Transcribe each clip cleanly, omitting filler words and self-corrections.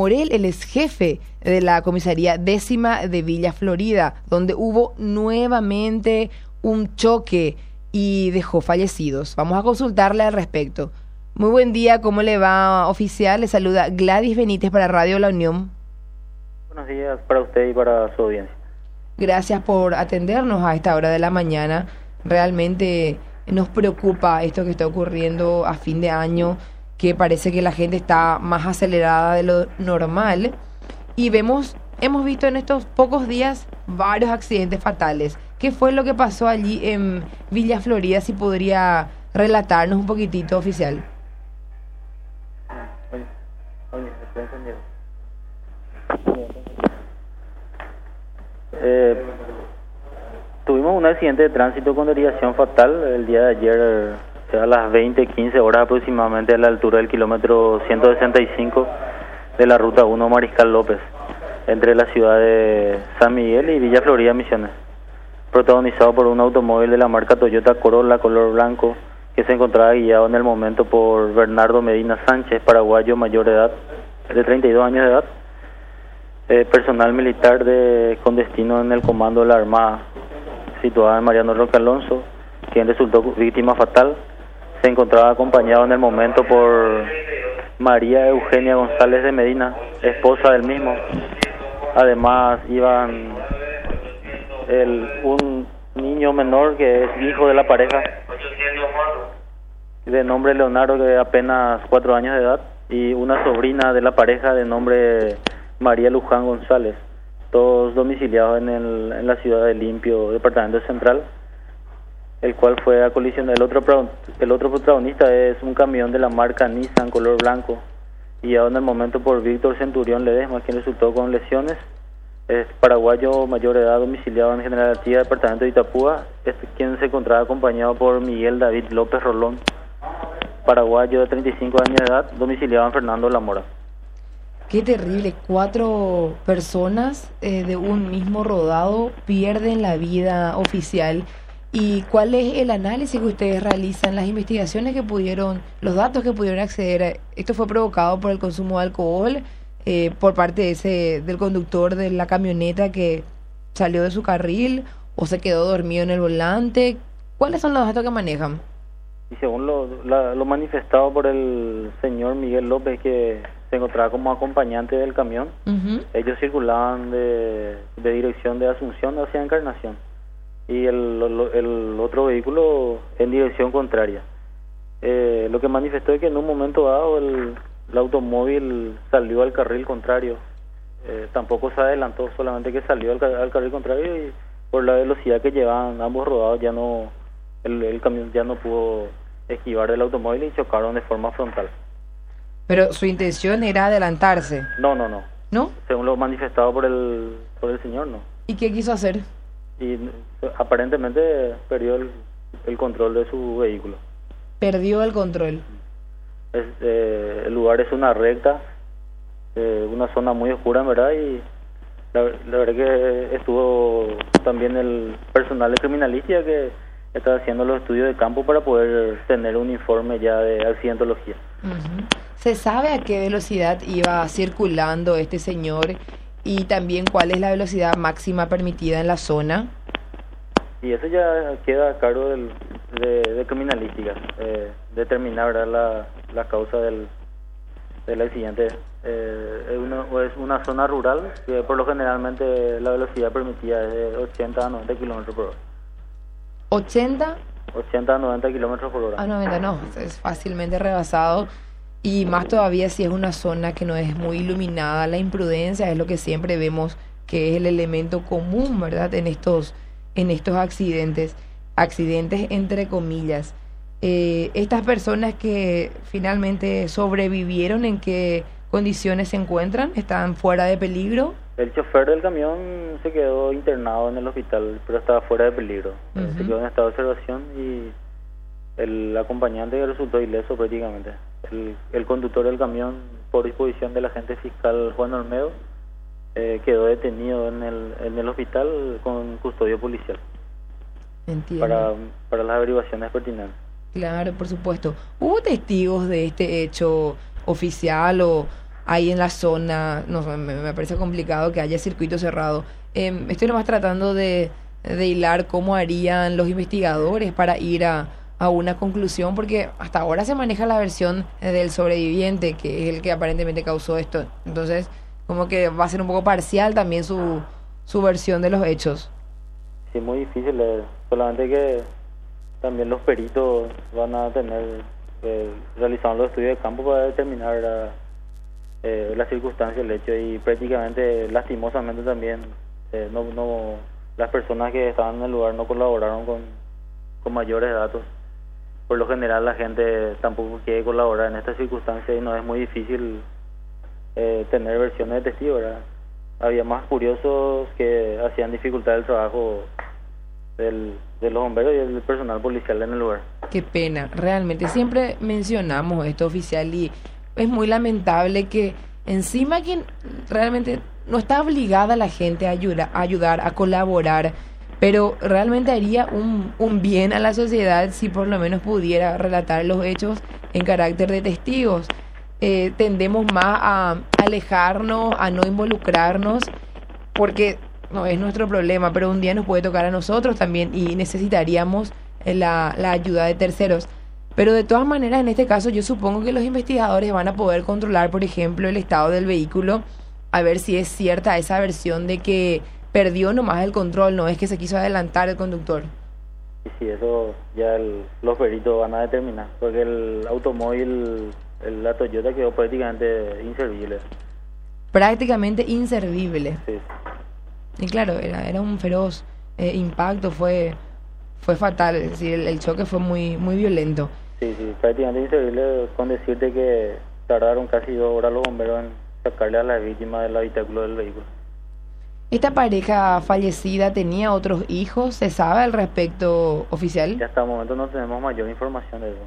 Morel, él es jefe de la comisaría 10ª de Villa Florida, donde hubo nuevamente un choque y dejó fallecidos. Vamos a consultarle al respecto. Muy buen día, ¿cómo le va, oficial? Le saluda Gladys Benítez para Radio La Unión. Buenos días para usted y para su audiencia. Gracias por atendernos a esta hora de la mañana. Realmente nos preocupa esto que está ocurriendo a fin de año, que parece que la gente está más acelerada de lo normal. Y hemos visto en estos pocos días varios accidentes fatales. ¿Qué fue lo que pasó allí en Villa Florida? Si podría relatarnos un poquitito, oficial. Oye, estoy encendido. Tuvimos un accidente de tránsito con derivación fatal el día de ayer, a las 20:15 horas aproximadamente, a la altura del kilómetro 165 de la ruta 1 Mariscal López, entre la ciudad de San Miguel y Villa Florida, Misiones, protagonizado por un automóvil de la marca Toyota Corolla color blanco que se encontraba guiado en el momento por Bernardo Medina Sánchez, paraguayo mayor de edad, de 32 años de edad, personal militar con destino en el comando de la Armada, situada en Mariano Roque Alonso, quien resultó víctima fatal. Se encontraba acompañado en el momento por María Eugenia González de Medina, esposa del mismo. Además iban un niño menor que es hijo de la pareja, de nombre Leonardo, de apenas 4 años de edad, y una sobrina de la pareja de nombre María Luján González, todos domiciliados en la ciudad de Limpio, departamento central, el cual fue a colisión. El otro protagonista es un camión de la marca Nissan color blanco, guiado en el momento por Víctor Centurión Ledesma, quien resultó con lesiones. Es paraguayo mayor de edad, domiciliado en General Artigas, departamento de Itapúa, quien se encontraba acompañado por Miguel David López Rolón, paraguayo de 35 años de edad, domiciliado en Fernando La Mora. Qué terrible, 4 personas de un mismo rodado pierden la vida, oficial. ¿Y cuál es el análisis que ustedes realizan, las investigaciones que pudieron, los datos que pudieron acceder? ¿Esto fue provocado por el consumo de alcohol por parte del conductor de la camioneta que salió de su carril o se quedó dormido en el volante? ¿Cuáles son los datos que manejan? Y según lo manifestado por el señor Miguel López, que se encontraba como acompañante del camión, ellos circulaban de dirección de Asunción hacia Encarnación, y el otro vehículo en dirección contraria. Lo que manifestó es que en un momento dado el automóvil salió al carril contrario, tampoco se adelantó, solamente que salió al carril contrario, y por la velocidad que llevaban ambos rodados ya no, el camión ya no pudo esquivar del automóvil y chocaron de forma frontal. Pero su intención era adelantarse. No. ¿No? Según lo manifestado por el señor, no. ¿Y qué quiso hacer? Y aparentemente perdió el control de su vehículo. Perdió el control. El lugar es una recta, una zona muy oscura, en verdad, y la verdad que estuvo también el personal de criminalística que está haciendo los estudios de campo para poder tener un informe ya de accidentología. ¿Se sabe a qué velocidad iba circulando este señor y también cuál es la velocidad máxima permitida en la zona? Y eso ya queda a cargo de criminalística, determinar, ¿verdad?, la causa del accidente. Es una zona rural que por lo generalmente la velocidad permitida es de 80 a 90 kilómetros por hora. ¿80? 80 a 90 kilómetros por hora. A 90 no, es fácilmente rebasado. Y más todavía si es una zona que no es muy iluminada. La imprudencia es lo que siempre vemos que es el elemento común, ¿verdad?, en estos accidentes entre comillas. Estas personas que finalmente sobrevivieron, ¿en qué condiciones se encuentran? ¿Están fuera de peligro? El chofer del camión se quedó internado en el hospital, pero estaba fuera de peligro. Se quedó en estado de observación, y el acompañante resultó ileso prácticamente. El conductor del camión, por disposición del agente fiscal Juan Olmedo, quedó detenido en el hospital con custodia policial. Entiendo. Para las averiguaciones pertinentes. Claro, por supuesto. ¿Hubo testigos de este hecho, oficial, o hay en la zona. No, me parece complicado que haya circuito cerrado. Estoy nomás tratando de hilar cómo harían los investigadores para ir a una conclusión, porque hasta ahora se maneja la versión del sobreviviente, que es el que aparentemente causó esto. Entonces, como que va a ser un poco parcial también su versión de los hechos. Sí, muy difícil. Solamente que también los peritos van a tener realizando los estudios de campo para determinar la circunstancia del hecho, y prácticamente lastimosamente también las personas que estaban en el lugar no colaboraron con mayores datos. Por lo general la gente tampoco quiere colaborar en estas circunstancias y no es muy difícil tener versiones de testigos, ¿verdad? Había más curiosos que hacían dificultad el trabajo de los bomberos y el personal policial en el lugar. Qué pena, realmente siempre mencionamos esto, oficial, y es muy lamentable que encima que realmente no está obligada la gente a ayudar, a colaborar, pero realmente haría un bien a la sociedad si por lo menos pudiera relatar los hechos en carácter de testigos. Tendemos más a alejarnos, a no involucrarnos, porque no es nuestro problema, pero un día nos puede tocar a nosotros también y necesitaríamos la ayuda de terceros. Pero de todas maneras, en este caso, yo supongo que los investigadores van a poder controlar, por ejemplo, el estado del vehículo, a ver si es cierta esa versión de que perdió nomás el control, no es que se quiso adelantar el conductor. Y sí, eso ya los peritos van a determinar, porque el automóvil, la Toyota, quedó prácticamente inservible. Prácticamente inservible. Sí. Y claro, era un feroz impacto, fue fatal, es decir, el choque fue muy violento. Sí, prácticamente inservible, con decirte que tardaron casi 2 horas los bomberos en sacarle a la víctima del habitáculo del vehículo. ¿Esta pareja fallecida tenía otros hijos? ¿Se sabe al respecto, oficial? Y hasta el momento no tenemos mayor información de eso.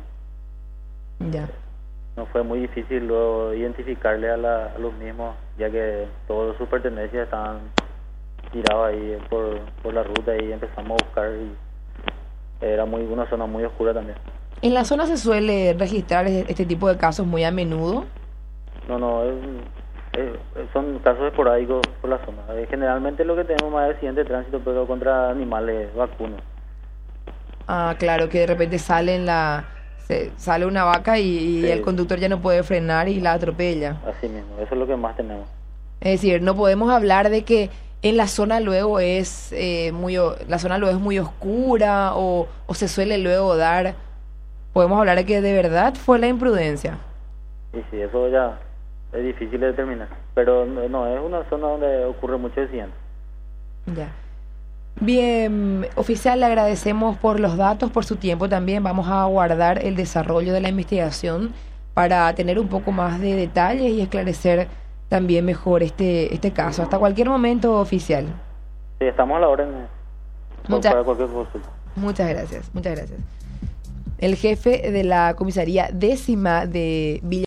Ya. No fue muy difícil luego identificarle a los mismos, ya que todas sus pertenencias estaban tirados ahí por la ruta, y empezamos a buscar, y era una zona muy oscura también. ¿En la zona se suele registrar este tipo de casos muy a menudo? No, son casos esporádicos por la zona. Generalmente lo que tenemos más es accidentes de tránsito, pero contra animales vacunos. Ah, claro, que de repente sale una vaca y sí, el conductor ya no puede frenar y la atropella. Así mismo, eso es lo que más tenemos. Es decir, no podemos hablar de que en la zona luego es muy oscura o se suele luego dar. Podemos hablar de que de verdad fue la imprudencia. Y sí, eso ya es difícil de determinar, pero no es una zona donde ocurre mucho accidente. Ya. Bien, oficial, le agradecemos por los datos, por su tiempo también. Vamos a aguardar el desarrollo de la investigación para tener un poco más de detalles y esclarecer también mejor este caso. Hasta cualquier momento, oficial. Sí, estamos a la orden para cualquier consulta. Muchas gracias. El jefe de la comisaría 10ª de Villa